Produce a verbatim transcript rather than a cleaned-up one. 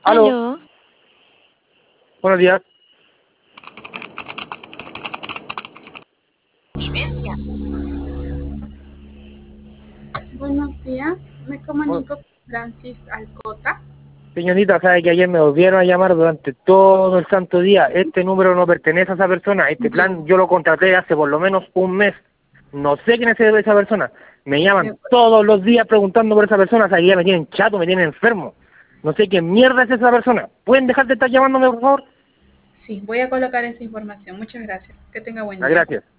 Aló, Aló, buenos días. Buenos días, me Bueno, comunico con Francis Alcota. señorita, sabe que ayer me volvieron a llamar durante todo el santo día. Este número no pertenece a esa persona. Este plan yo lo contraté hace por lo menos un mes. No sé quién es esa persona. Me llaman De acuerdo. todos los días preguntando por esa persona. O sea, que ya me tienen chato, me tienen enfermo. No sé qué mierda es esa persona. ¿Pueden dejar de estar llamándome, por favor? Sí, voy a colocar esa información. Muchas gracias. Que tenga buen Ah, día. gracias.